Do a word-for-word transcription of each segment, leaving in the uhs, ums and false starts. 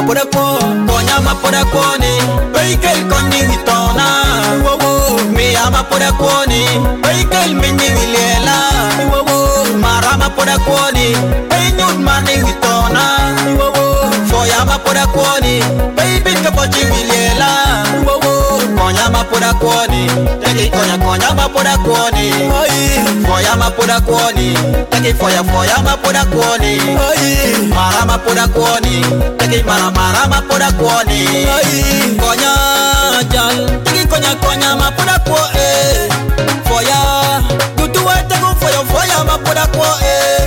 mapoda ko konya mapoda ko ni baikel konni vitona wo wo mi ama poda ko ni baikel minni vilela wo wo mara mapoda ko ni bainyut mani vitona wo wo foya mapoda ko ni baibin ka pochi vilela wo wo konya mapoda ko ni teki konya konya mapoda ko ni foya mapoda ko ni teki foya foya mapoda ko ni mara mapoda ko ni teki mara mara mapoda ko ni konya jal teki konya konya mapoda ko eh foya tutu wete ko foya foya mapoda ko eh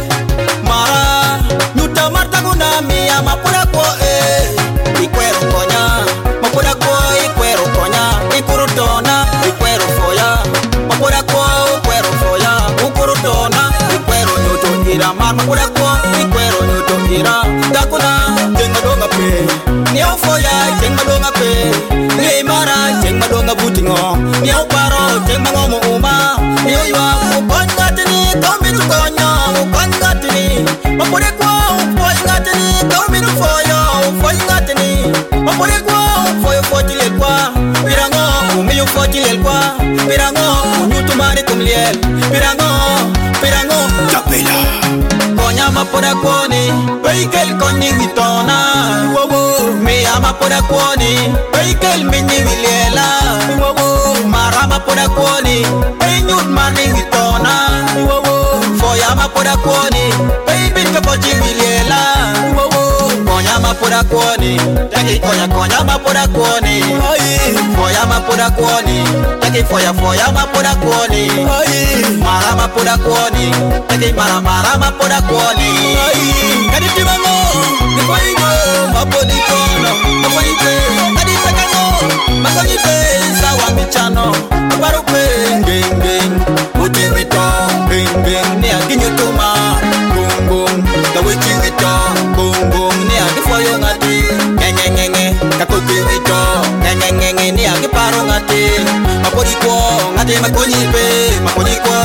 mara nuta marta guna mia mapoda ko eh ikwero konya mapoda ko ikwero konya ikurutona ikwero foya mapoda ko ikwero foya ukurutona ikwero nuto ira mar mapoda ko ikwero nuto ira dakuna jenga donga pe niau foya jenga donga pe ni mara jenga donga butingo niau paro jenga ngomo uma niu yua ukonga tini komiru konya ukonga tini mapoda ko ukonga tini komiru foya ukonga tini mapoda ko foya fotile kwa pirango umiyu fotile kwa pirango unyutu mari kumliel pirango pirango chapela konya mapoda ko ni baikel konni vitona wo wo mi ama poda ko ni baikel minni vilela wo wo mara mapoda ko ni bainyut mani vitona wo wo foya mapoda ko ni baibin ka pochi vilela wo wo konya mapoda ko ni teki konya konya mapoda ko ni foya mapoda ko ni teki foya foya mapoda ko ni mara mapoda ko ni teki mara mara mapoda ko ni kadi tibango ni koingo mapodi ko no mapoite kadi takango makoni pe sawa michano baru pe geng geng uti wito geng geng ni aginyo tuma bung bung da witi wito bung bung ni agi foyo ngati ngenge ngenge kakuti wito ngenge ngenge ni agi paro ngati mapodi ko ngati makoni pe mapodi ko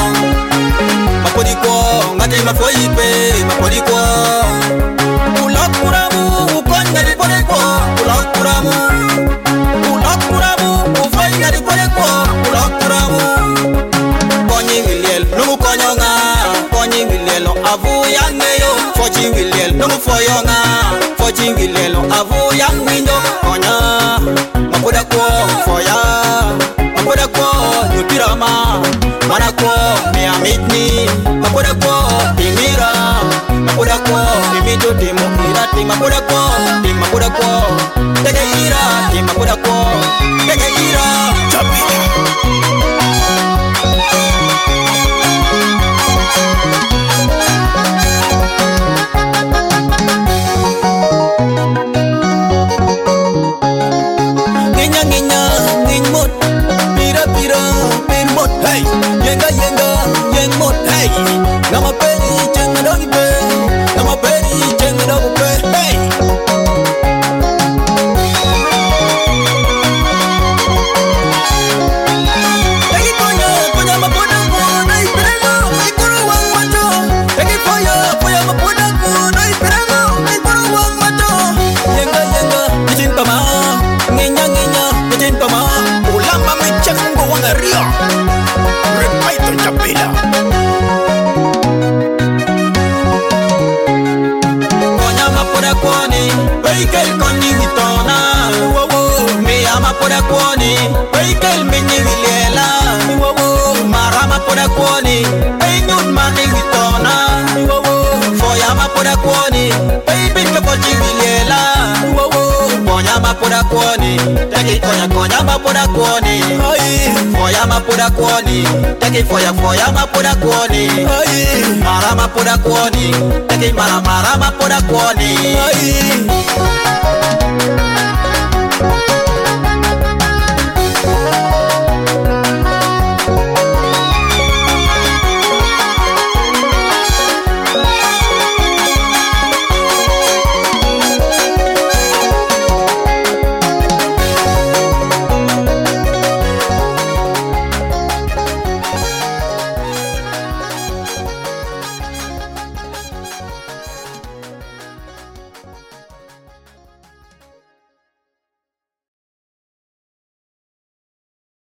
mapodi ko ngati mafoyi pe mapodi ko ulak kuramu ukon ngati pode ko ulak kuramu ulak kuramu ufoy ngati pode ko ulak kuramu konyi wilel numu konyonga konyi wilelo avu yangeyo fochi wilel numu foyonga fochi wilelo avu yanginyo konya mapoda ko foya mapoda ko nyupirama mana ko miamitni mapoda ko timira mapoda ko timido timo ira tim mapoda ko tim mapoda ko tege ira tim mapoda ko tege ira chapila nginya nginya ngimot pira pira pirmot hey yenga yenga yengmot hey nama peri jenga dogi pe nama peri jenga dogi pe hey Egi konya konya mapoda ko nai piranga ikuru wang macho Egi foya foya mapoda ko nai piranga ikuru wang macho yenga yenga kijin pama nginya nginya kijin pama ulama mechango wanga rio repaito chapela konya mapoda ko ni baikel konni vitona wo wo mi ama poda ko ni baikel minni vilela wo wo mara mapoda ko ni bainyut mani vitona wo wo foya mapoda ko ni baibin ka pochi vilela wo wo konya mapoda ko ni teki konya konya mapoda ko ni foya mapoda ko ni teki foya foya mapoda ko ni mara mapoda ko ni teki mara mara mapoda ko ni